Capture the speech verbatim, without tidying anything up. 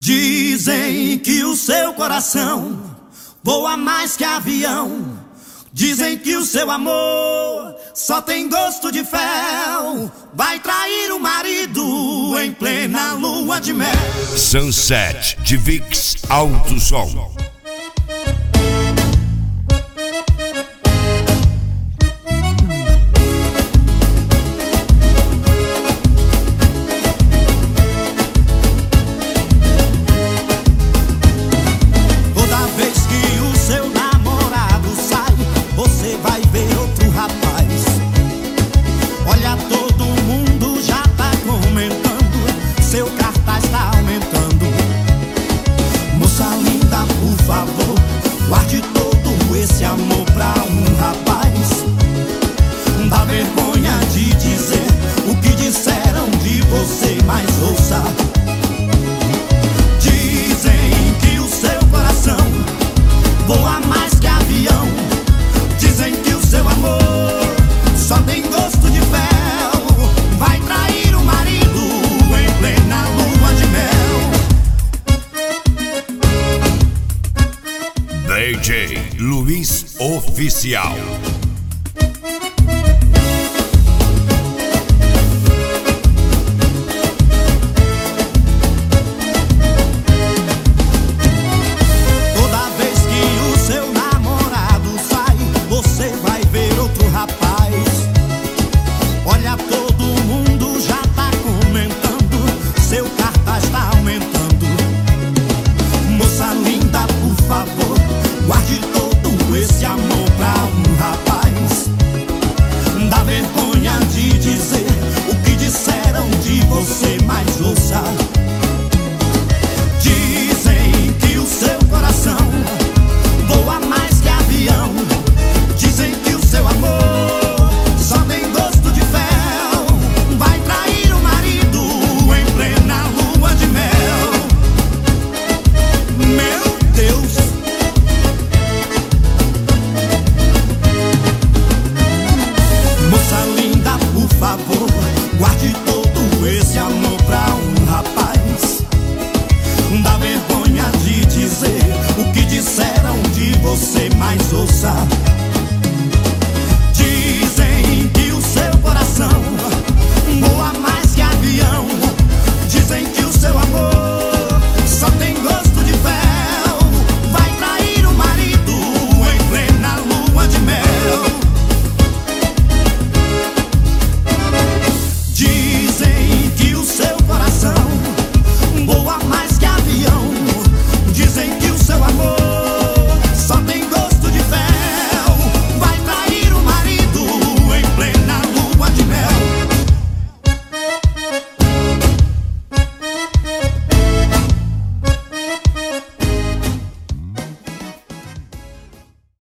Dizem que o seu coração voa mais que avião. Dizem que o seu amor só tem gosto de fel. Vai trair o marido em plena lua de mel. Sunset de Vix Alto Som. Guarde todo esse amor pra um rapaz. Dá vergonha de dizer o que disseram de você, mas ouça. Dizem que o seu coração voa mais que avião. Dizem que o seu amor só tem gosto de fel. Vai trair o marido em plena lua de mel. D J Luiz Oficial. Toda vez que o seu namorado sai, você vai ver outro rapaz. Olha, todo mundo já tá comentando, seu cartaz tá aumentando. Moça linda, por favor, guarde todo esse amor pra um rapaz. Dá vergonha de dizer o que disseram de você, mas ouça. Dizem que o seu coração voa mais que avião. Dizem que o seu amor só tem gosto de fel. Vai trair o marido em plena lua de mel. Meu Deus! Moça linda, por favor, guarde todo esse amor pra um rapaz. Dá vergonha de dizer o que disseram de você, mas ouça.